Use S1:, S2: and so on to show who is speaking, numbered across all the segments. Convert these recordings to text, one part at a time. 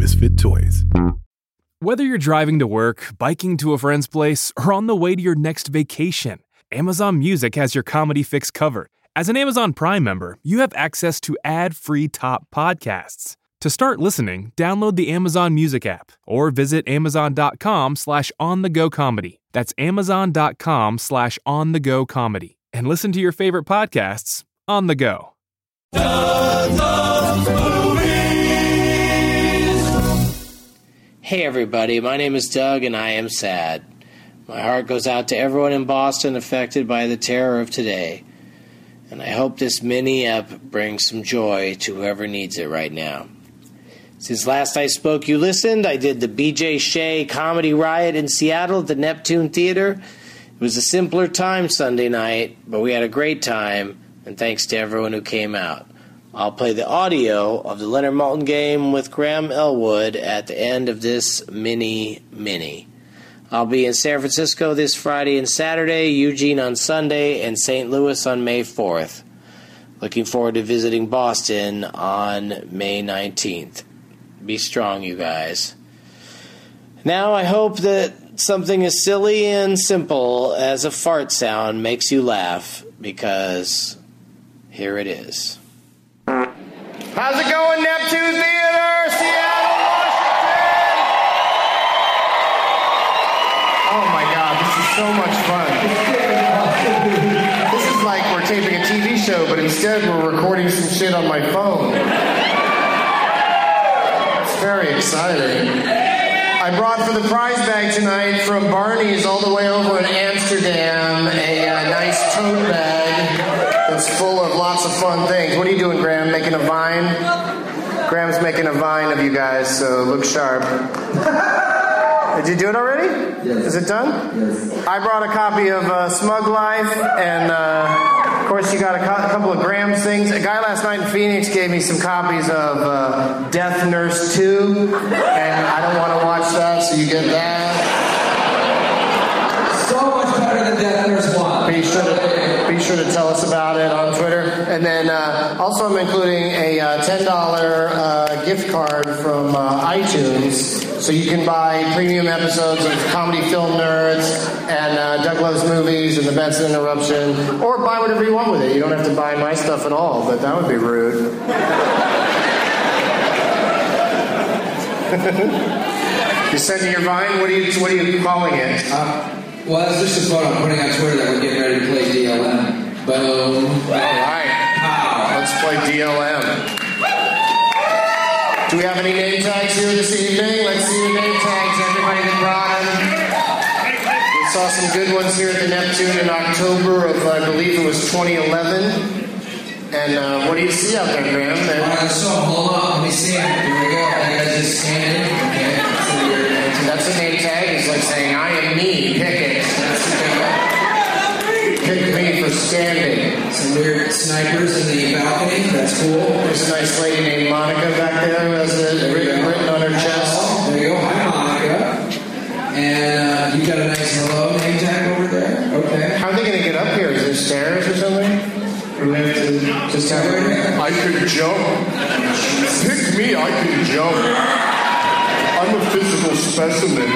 S1: Misfit Toys.
S2: Whether you're driving to work, biking to a friend's place, or on the way to your next vacation, Amazon Music has your comedy fix covered. As an Amazon Prime member, you have access to ad-free top podcasts. To start listening, download the Amazon Music app or visit amazon.com/onthegocomedy. That's amazon.com/onthegocomedy. And listen to your favorite podcasts on the go.
S3: Hey everybody, my name is Doug and I am sad. My heart goes out to everyone in Boston affected by the terror of today. And I hope this mini-ep brings some joy to whoever needs it right now. Since last I spoke, you listened. I did the BJ Shea Comedy Riot in Seattle at the Neptune Theater. It was a simpler time Sunday night, but we had a great time, and thanks to everyone who came out. I'll play the audio of the Leonard Maltin game with Graham Elwood at the end of this mini. I'll be in San Francisco this Friday and Saturday, Eugene on Sunday, and St. Louis on May 4th. Looking forward to visiting Boston on May 19th. Be strong, you guys. Now I hope that something as silly and simple as a fart sound makes you laugh, because here it is. How's it going, Neptune Theater, Seattle, Washington? Oh my God, this is so much fun. This is like we're taping a TV show, but instead we're recording some shit on my phone. It's very exciting. I brought for the prize bag tonight from Barney's all the way over in Amsterdam a nice tote bag that's full of lots of fun things. What are you doing, Graham? Making a vine? Graham's making a vine of you guys, so look sharp. Did you do it already?
S4: Yes.
S3: Is it done?
S4: Yes.
S3: I brought a copy of Smug Life, and of course you got a couple of Graham's things. A guy last night in Phoenix gave me some copies of Death Nurse 2, and I don't want to watch that, so you get that.
S4: So much better than Death Nurse 1.
S3: Be sure to tell us about it on Twitter. And then also I'm including a $10 gift card from iTunes, so you can buy premium episodes of Comedy Film Nerds and Doug Loves Movies and The Benson Interruption, or buy whatever you want with it. You don't have to buy my stuff at all, but that would be rude. You sending your Vine? What are you calling it?
S4: Well, that's just a photo I'm putting on Twitter that we're getting ready to play DLM. Boom.
S3: All right. Let's play DLM. Do we have any name tags here this evening? Let's see your name tags, everybody that brought them. We saw some good ones here at the Neptune in October of, I believe it was 2011. And what do you see out there, Graham?
S4: So, hold on. Let me see it. Here we go. You guys just stand in. Okay.
S3: That's a name tag. It's like saying, I am me. Pick it. Pick me for standing.
S4: Some weird snipers in the balcony. That's cool.
S3: There's a nice lady named Monica back there who has it written on her chest.
S4: There you go. Hi, Monica. And you got a nice hello name tag over there. Okay.
S3: How are they going to get up here? Is there stairs or something? Or we have to just have I could jump. Pick me, I can jump. I'm a physical specimen.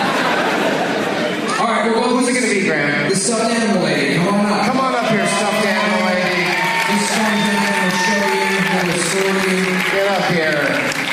S4: All right, well,
S3: who's it going to be, Graham?
S4: The stuffed animal lady. Come on up.
S3: Come on up here, stuffed animal lady.
S4: This stuffed animal will show you how to story.
S3: Get up here.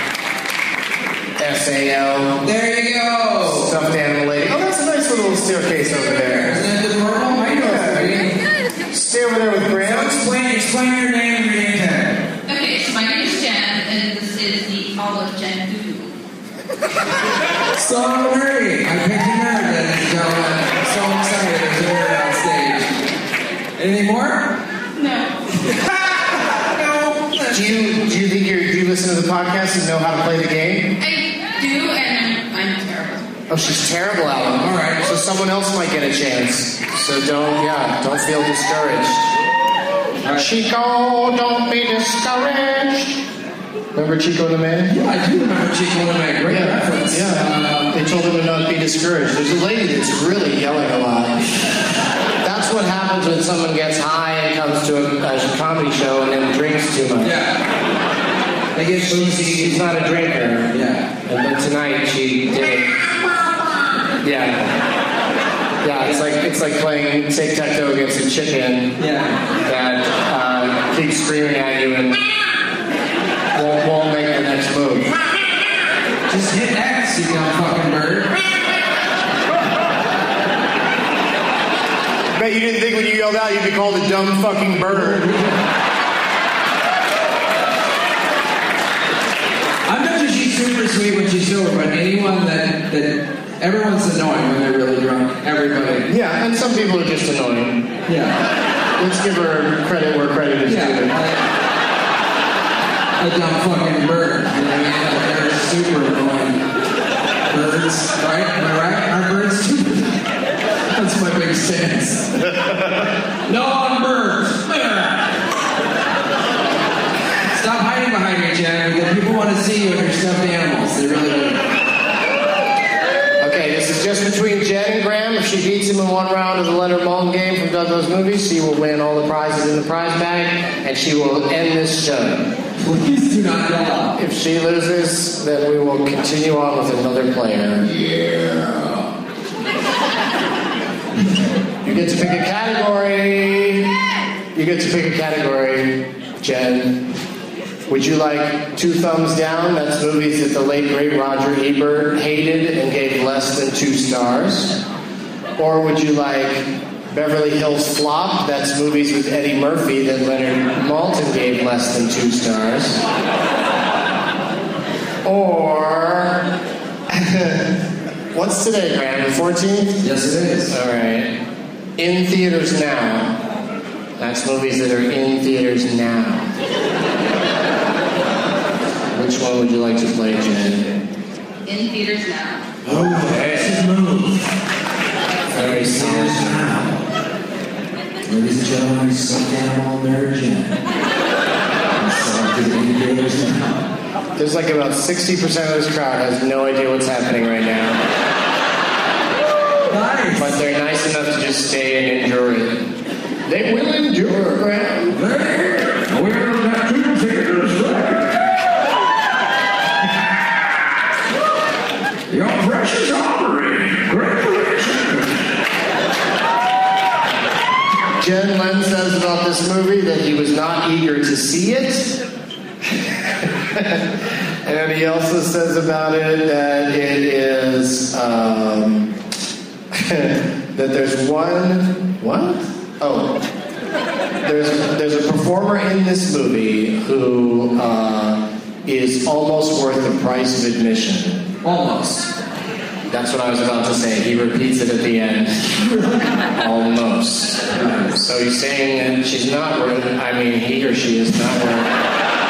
S3: SAL.
S4: There you go.
S3: Stuffed animal lady. Oh, that's a nice little staircase over there.
S4: Isn't that adorable? How you doing?
S3: Stay over there with Graham.
S4: Explain your name and your name tag.
S5: Okay, so my name is Jen, and this is the Olive Jen Doodoo.
S4: So nerdy. I picked a nerd, ladies and gentlemen. I'm so excited there's a nerd on stage. Anything more?
S5: No.
S4: No.
S3: Do you think do you listen to the podcast and know how to play the game?
S5: I do, and I'm terrible.
S3: Oh, she's terrible at them. All right, so someone else might get a chance. So don't feel discouraged. Chico, don't be discouraged. Remember Chico and the Man?
S4: Yeah, I do remember Chico and the Man. Great reference.
S3: Yeah. They told him to not be discouraged. There's a lady that's really yelling a lot. That's what happens when someone gets high and comes to a comedy show and then drinks too much.
S4: Yeah. They get sleazy.
S3: He's not a drinker.
S4: Yeah.
S3: But tonight she did it. Yeah. Yeah, it's like playing tic-tac-toe against a chicken that keeps screaming at you and won't make the next move.
S4: Just hit X, you dumb fucking bird.
S1: I bet you didn't think when you yelled out you'd be called a dumb fucking bird.
S4: I bet you she's super sweet when she's sober, but anyone that everyone's annoying when they're really drunk. Everybody.
S3: Yeah, and some people are just annoying.
S4: Yeah.
S3: Let's give her credit where credit is due.
S4: A dumb fucking bird. You know what I mean? They're super annoying. Birds, right? Am I right? Are birds stupid? That's my big stance. No on birds. Stop hiding behind me, Jen, because people want to see you and your stuffed animals. They really do.
S3: Okay, this is just between Jen and Graham. If she beats him in one round of the Leonard Maltin game from Douglas Movies, she will win all the prizes in the prize bag, and she will end this show.
S4: Please do not yell.
S3: If she loses, then we will continue on with another player.
S4: Yeah.
S3: You get to pick a category. You get to pick a category, Jen. Would you like 2 thumbs down? That's movies that the late great Roger Ebert hated and gave less than 2 stars. Or would you like Beverly Hills Flop? That's movies with Eddie Murphy that Leonard Maltin gave less than 2 stars. Or what's today, Graham? The 14th?
S4: Yes, it is.
S3: All right. In theaters now. That's movies that are in theaters now. Which one would you like to play, Jen?
S5: In theaters now.
S3: Okay. Very soft.
S4: Ladies and gentlemen, we sit down on their Jen.
S3: There's like about 60% of this crowd has no idea what's happening right now.
S4: Nice.
S3: But they're nice enough to just stay and endure it. They will endure, Graham.
S4: We're not two theaters, Your precious Aubrey. Great
S3: Jen Len says about this movie that he was not eager to see it. And he also says about it that it is, that there's what? Oh. There's a performer in this movie who is almost worth the price of admission.
S4: Almost.
S3: That's what I was about to say. He repeats it at the end. Almost. So he's saying that she's not worth it. I mean, he or she is not worth it.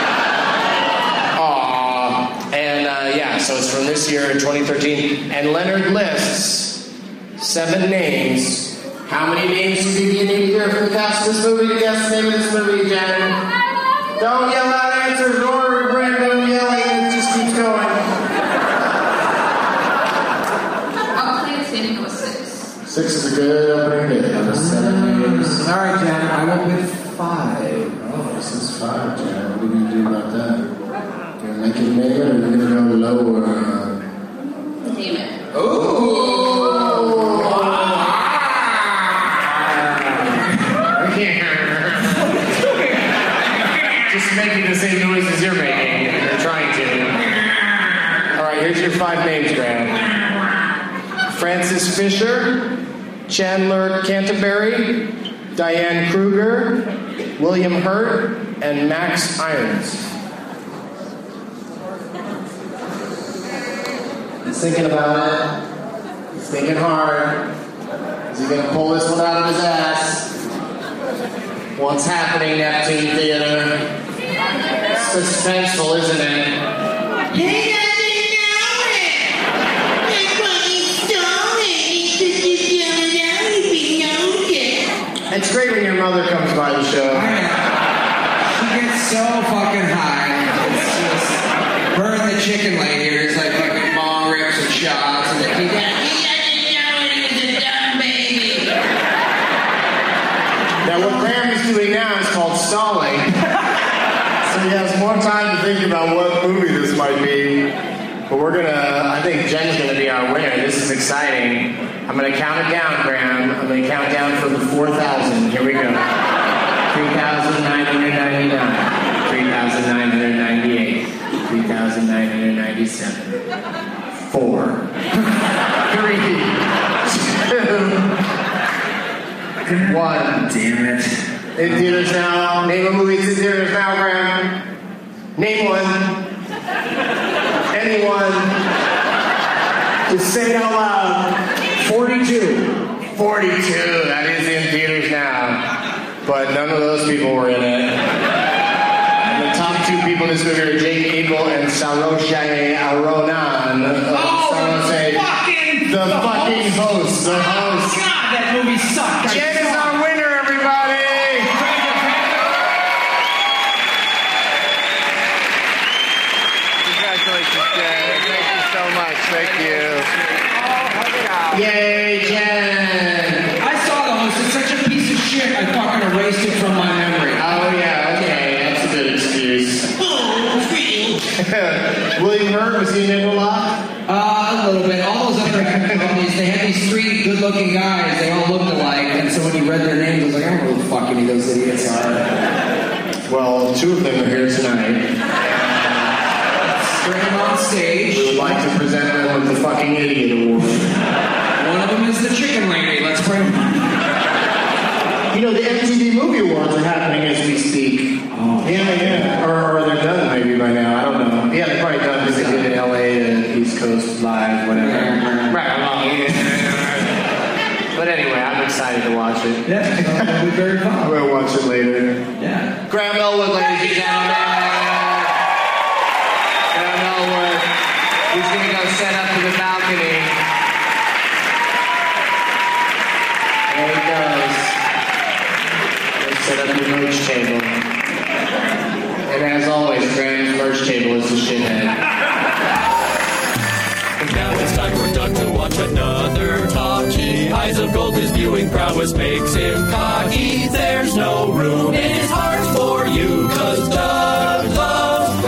S3: Aww. And yeah, so it's from this year, 2013. And Leonard lists 7 names. How many names do you think you need to hear from the cast of this movie to guess the name of this movie, Jen? Don't yell out answers or random yelling. It just keeps going.
S5: I'll play the same with 6.
S3: 6 is a good opening bid. 7 names.
S4: All right, Jen, I went with 5.
S3: Oh, this is 5, Jen. What are you going to do about that? Gonna make it bigger or are you going to go lower?
S5: Name it.
S3: Ooh! Just making the same noises you're making. You're trying to. All right, here's your 5 names, Graham. Francis Fisher, Chandler Canterbury, Diane Kruger, William Hurt, and Max Irons. He's thinking about it. He's thinking hard. Is he going to pull this one out of his ass? What's happening, Neptune Theater? Suspenseful, isn't it? It's great when your mother comes by the show.
S4: She gets so fucking high. It's just her and the chicken lady here. It's like fucking long rips and shots, and they keep going. He doesn't know it. He's a dumb baby.
S3: Now, what Graham is doing now is called stalling. So he has more time to think about what movie this might be. But I think Jen's gonna be our winner. This is exciting. I'm gonna count it down, Graham. I'm gonna count down from the 4,000. Here we go. 3,999, 3,998, 3,997, 4, 3, 2, 1.
S4: Damn it.
S3: In theaters now. Name a movie in theaters now, Graham. Name one. Anyone. Just say it out loud.
S4: 42.
S3: 42. That is in theaters now. But none of those people were in it. And the top two people in this movie are Jake Abel and Saoirse Ronan. The fucking host. The host.
S4: God, that movie sucked.
S3: Jen is our winner, everybody. Congratulations, Jen. Thank you so much. Thank you. Yay, Jen.
S4: I saw the host. It's such a piece of shit. I fucking erased it from my memory.
S3: Oh, yeah, okay. That's a good excuse. William Hurt, was he in it a lot?
S4: A little bit. All those other companies, they had these three good-looking guys. They all looked alike. And so when he read their names, I was like, I don't know who the fuck any of those idiots are.
S3: Well, two of them are here tonight.
S4: Bring them on stage.
S3: We would like to present them with the fucking idiot award.
S4: One of them is the chicken lady. Let's bring them.
S3: You know, the MTV Movie Awards are happening as we speak.
S4: Oh.
S3: Yeah. Or they're done maybe by now. I don't know. Yeah, they're probably done because they did it in LA and East Coast Live, whatever. Right. But anyway, I'm excited to watch it.
S4: Yeah, it'll be very fun.
S3: We'll watch it later.
S4: Yeah.
S3: Graham Elwood, ladies and gentlemen. Graham Elwood. He's going to go set up to the balcony. There he goes. Let's set up your merch table. And as always, Graham's merch table is the shithead.
S6: Now it's time for Doug to watch another talkie. Eyes of gold, his viewing prowess makes him cocky. There's no room in his heart for you, 'cause Doug loves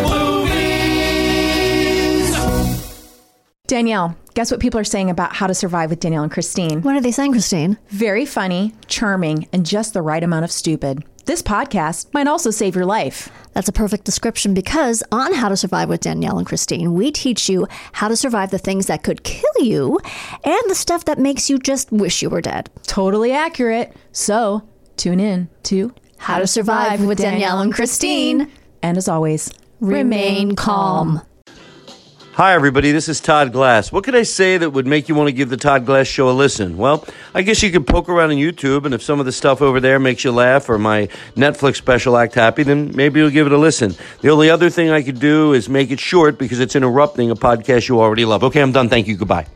S6: movies.
S7: Danielle, guess what people are saying about How to Survive with Danielle and Christine?
S8: What are they saying, Christine?
S7: Very funny, charming, and just the right amount of stupid. This podcast might also save your life.
S8: That's a perfect description because on How to Survive with Danielle and Christine, we teach you how to survive the things that could kill you and the stuff that makes you just wish you were dead.
S7: Totally accurate. So, tune in to
S8: How to Survive with Danielle and Christine.
S7: And as always,
S8: Remain calm.
S9: Hi, everybody. This is Todd Glass. What could I say that would make you want to give the Todd Glass Show a listen? Well, I guess you could poke around on YouTube, and if some of the stuff over there makes you laugh or my Netflix special act happy, then maybe you'll give it a listen. The only other thing I could do is make it short because it's interrupting a podcast you already love. Okay, I'm done. Thank you. Goodbye.